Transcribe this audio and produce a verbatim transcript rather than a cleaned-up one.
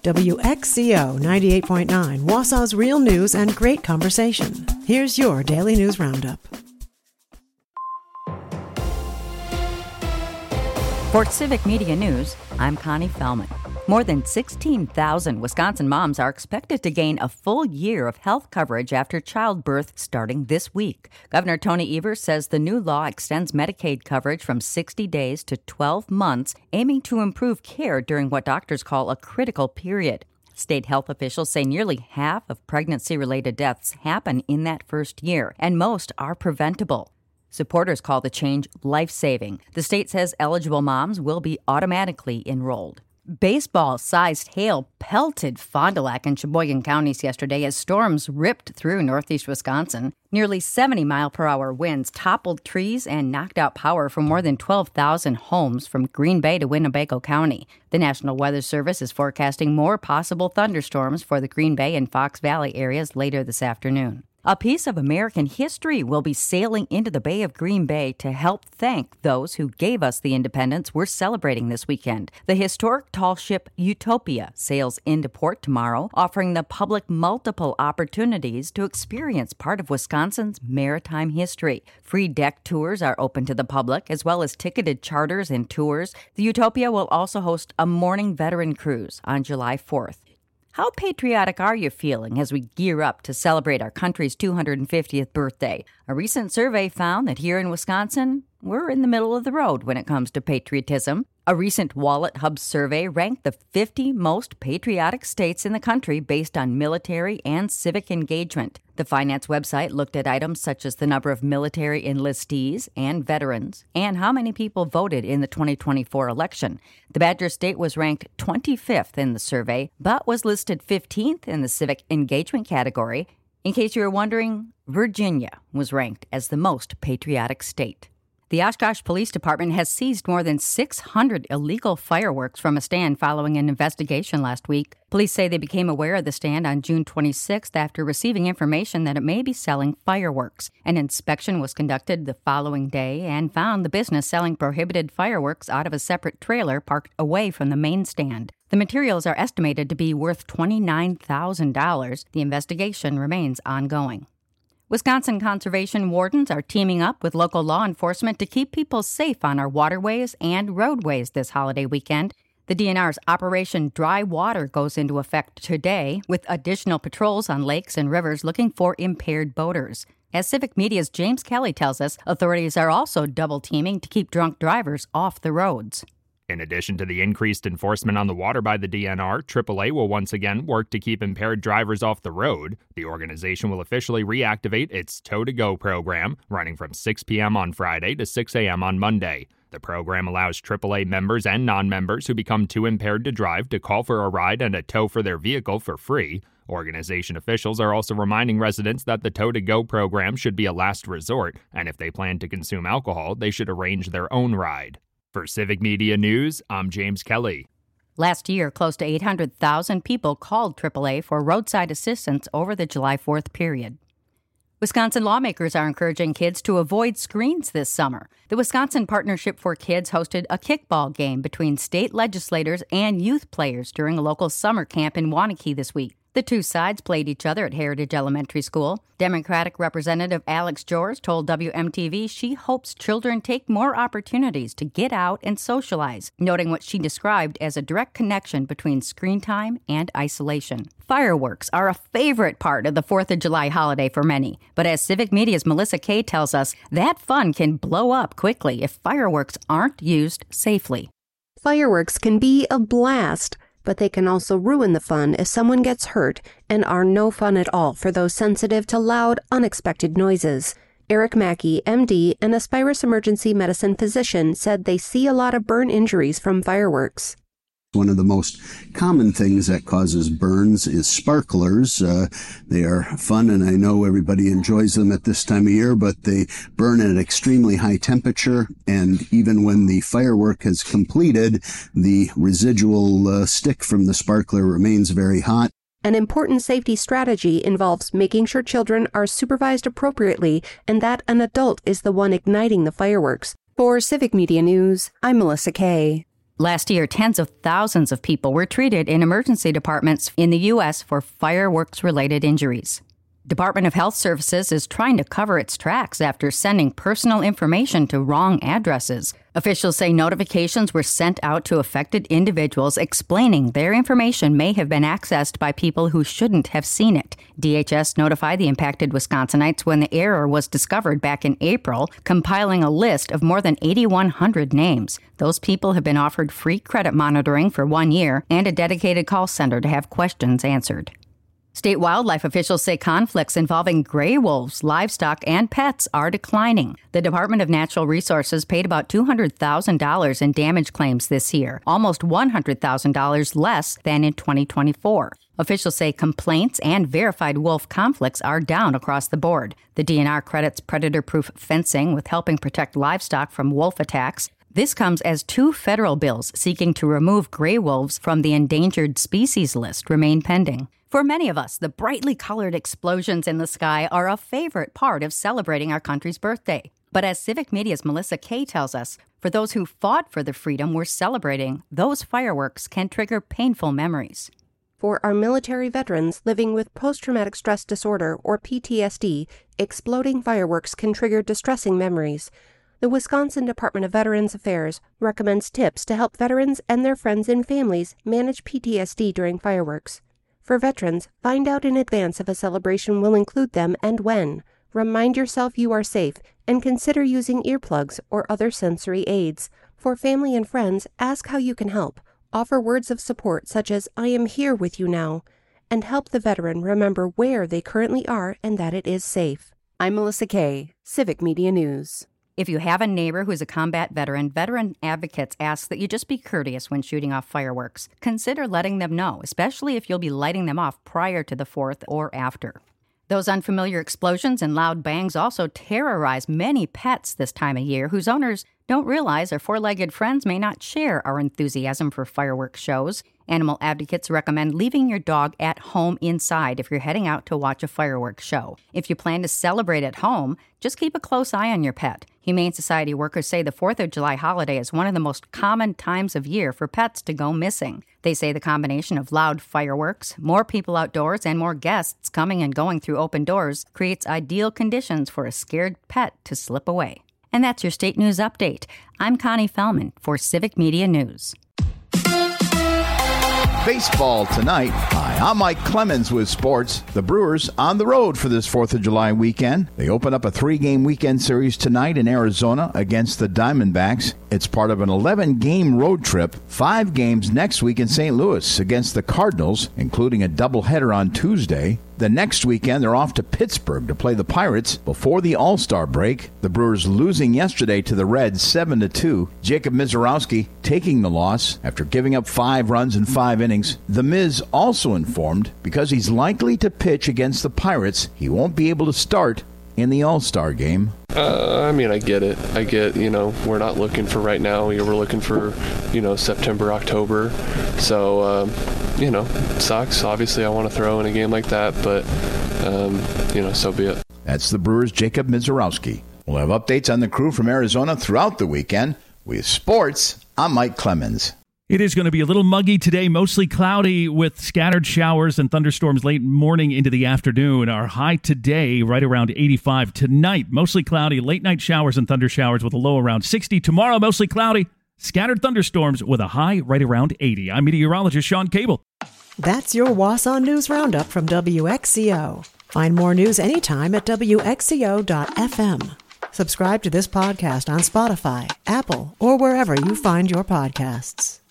W X C O ninety-eight point nine, Wausau's real news and great conversation. Here's your Daily News Roundup. For Civic Media News, I'm Connie Fellman. More than sixteen thousand Wisconsin moms are expected to gain a full year of health coverage after childbirth starting this week. Governor Tony Evers says the new law extends Medicaid coverage from sixty days to twelve months, aiming to improve care during what doctors call a critical period. State health officials say nearly half of pregnancy-related deaths happen in that first year, and most are preventable. Supporters call the change life-saving. The state says eligible moms will be automatically enrolled. Baseball-sized hail pelted Fond du Lac and Sheboygan counties yesterday as storms ripped through northeast Wisconsin. Nearly seventy mile per hour winds toppled trees and knocked out power for more than twelve thousand homes from Green Bay to Winnebago County. The National Weather Service is forecasting more possible thunderstorms for the Green Bay and Fox Valley areas later this afternoon. A piece of American history will be sailing into the Bay of Green Bay to help thank those who gave us the independence we're celebrating this weekend. The historic tall ship Utopia sails into port tomorrow, offering the public multiple opportunities to experience part of Wisconsin's maritime history. Free deck tours are open to the public, as well as ticketed charters and tours. The Utopia will also host a morning veteran cruise on July fourth. How patriotic are you feeling as we gear up to celebrate our country's two hundred fiftieth birthday? A recent survey found that here in Wisconsin, we're in the middle of the road when it comes to patriotism. A recent Wallet Hub survey ranked the fifty most patriotic states in the country based on military and civic engagement. The finance website looked at items such as the number of military enlistees and veterans and how many people voted in the twenty twenty-four election. The Badger State was ranked twenty-fifth in the survey, but was listed fifteenth in the civic engagement category. In case you were wondering, Virginia was ranked as the most patriotic state. The Oshkosh Police Department has seized more than six hundred illegal fireworks from a stand following an investigation last week. Police say they became aware of the stand on June twenty-sixth after receiving information that it may be selling fireworks. An inspection was conducted the following day and found the business selling prohibited fireworks out of a separate trailer parked away from the main stand. The materials are estimated to be worth twenty-nine thousand dollars. The investigation remains ongoing. Wisconsin conservation wardens are teaming up with local law enforcement to keep people safe on our waterways and roadways this holiday weekend. The D N R's Operation Dry Water goes into effect today, with additional patrols on lakes and rivers looking for impaired boaters. As Civic Media's James Kelly tells us, authorities are also double-teaming to keep drunk drivers off the roads. In addition to the increased enforcement on the water by the D N R, triple A will once again work to keep impaired drivers off the road. The organization will officially reactivate its Tow to Go program, running from six p.m. on Friday to six a.m. on Monday. The program allows triple A members and non-members who become too impaired to drive to call for a ride and a tow for their vehicle for free. Organization officials are also reminding residents that the Tow to Go program should be a last resort, and if they plan to consume alcohol, they should arrange their own ride. For Civic Media News, I'm James Kelly. Last year, close to eight hundred thousand people called triple A for roadside assistance over the July fourth period. Wisconsin lawmakers are encouraging kids to avoid screens this summer. The Wisconsin Partnership for Kids hosted a kickball game between state legislators and youth players during a local summer camp in Waunakee this week. The two sides played each other at Heritage Elementary School. Democratic Representative Alex Jors told W M T V she hopes children take more opportunities to get out and socialize, noting what she described as a direct connection between screen time and isolation. Fireworks are a favorite part of the fourth of July holiday for many, but as Civic Media's Melissa Kay tells us, that fun can blow up quickly if fireworks aren't used safely. Fireworks can be a blast, but they can also ruin the fun if someone gets hurt and are no fun at all for those sensitive to loud, unexpected noises. Eric Mackey, M D, an Aspirus emergency medicine physician, said they see a lot of burn injuries from fireworks. One of the most common things that causes burns is sparklers. Uh, they are fun, and I know everybody enjoys them at this time of year, but they burn at an extremely high temperature, and even when the firework has completed, the residual uh, stick from the sparkler remains very hot. An important safety strategy involves making sure children are supervised appropriately and that an adult is the one igniting the fireworks. For Civic Media News, I'm Melissa Kay. Last year, tens of thousands of people were treated in emergency departments in the U S for fireworks-related injuries. Department of Health Services is trying to cover its tracks after sending personal information to wrong addresses. Officials say notifications were sent out to affected individuals explaining their information may have been accessed by people who shouldn't have seen it. D H S notified the impacted Wisconsinites when the error was discovered back in April, compiling a list of more than eighty-one hundred names. Those people have been offered free credit monitoring for one year and a dedicated call center to have questions answered. State wildlife officials say conflicts involving gray wolves, livestock, and pets are declining. The Department of Natural Resources paid about two hundred thousand dollars in damage claims this year, almost one hundred thousand dollars less than in twenty twenty-four. Officials say complaints and verified wolf conflicts are down across the board. The D N R credits predator-proof fencing with helping protect livestock from wolf attacks. This comes as two federal bills seeking to remove gray wolves from the endangered species list remain pending. For many of us, the brightly colored explosions in the sky are a favorite part of celebrating our country's birthday. But as Civic Media's Melissa Kay tells us, for those who fought for the freedom we're celebrating, those fireworks can trigger painful memories. For our military veterans living with post-traumatic stress disorder, or P T S D, exploding fireworks can trigger distressing memories. The Wisconsin Department of Veterans Affairs recommends tips to help veterans and their friends and families manage P T S D during fireworks. For veterans, find out in advance if a celebration will include them and when. Remind yourself you are safe and consider using earplugs or other sensory aids. For family and friends, ask how you can help. Offer words of support such as, "I am here with you now," and help the veteran remember where they currently are and that it is safe. I'm Melissa Kay, Civic Media News. If you have a neighbor who's a combat veteran, veteran advocates ask that you just be courteous when shooting off fireworks. Consider letting them know, especially if you'll be lighting them off prior to the fourth or after. Those unfamiliar explosions and loud bangs also terrorize many pets this time of year whose owners don't realize their four-legged friends may not share our enthusiasm for fireworks shows. Animal advocates recommend leaving your dog at home inside if you're heading out to watch a fireworks show. If you plan to celebrate at home, just keep a close eye on your pet. Humane Society workers say the fourth of July holiday is one of the most common times of year for pets to go missing. They say the combination of loud fireworks, more people outdoors, and more guests coming and going through open doors creates ideal conditions for a scared pet to slip away. And that's your State News Update. I'm Connie Fellman for Civic Media News. Baseball tonight. Hi, I'm Mike Clemens with sports. The Brewers on the road for this fourth of July weekend. They open up a three-game weekend series tonight in Arizona against the Diamondbacks. It's part of an eleven-game road trip, five games next week in Saint Louis against the Cardinals, including a doubleheader on Tuesday. The next weekend, they're off to Pittsburgh to play the Pirates before the All-Star break. The Brewers losing yesterday to the Reds seven to two. Jacob Misiorowski taking the loss after giving up five runs in five innings. The Miz also informed because he's likely to pitch against the Pirates, he won't be able to start in the All-Star game. Uh, I mean, I get it. I get, you know, we're not looking for right now. We're looking for, you know, September, October. So, um, you know, it sucks. Obviously, I want to throw in a game like that, but, um, you know, so be it. That's the Brewers' Jacob Misiorowski. We'll have updates on the crew from Arizona throughout the weekend. With sports, I'm Mike Clemens. It is going to be a little muggy today, mostly cloudy with scattered showers and thunderstorms late morning into the afternoon. Our high today, right around eighty-five. Tonight, mostly cloudy, late night showers and thunder showers with a low around sixty. Tomorrow, mostly cloudy, scattered thunderstorms with a high right around eighty. I'm meteorologist Sean Cable. That's your Wausau News Roundup from W X C O. Find more news anytime at W X C O dot F M. Subscribe to this podcast on Spotify, Apple, or wherever you find your podcasts.